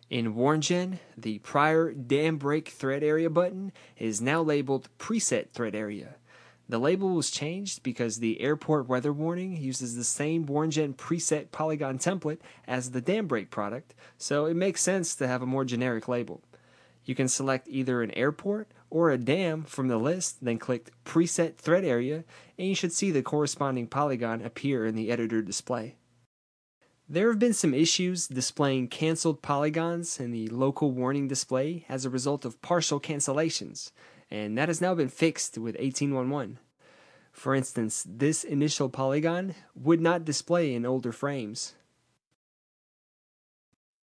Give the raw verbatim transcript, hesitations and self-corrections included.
In WarnGen, the prior dam break thread area button is now labeled Preset Thread Area. The label was changed because the airport weather warning uses the same WarnGen preset polygon template as the dam break product, so it makes sense to have a more generic label. You can select either an airport or a dam from the list, then click Preset Thread Area, and you should see the corresponding polygon appear in the editor display. There have been some issues displaying canceled polygons in the local warning display as a result of partial cancellations, and that has now been fixed with eighteen one one. For instance, this initial polygon would not display in older frames.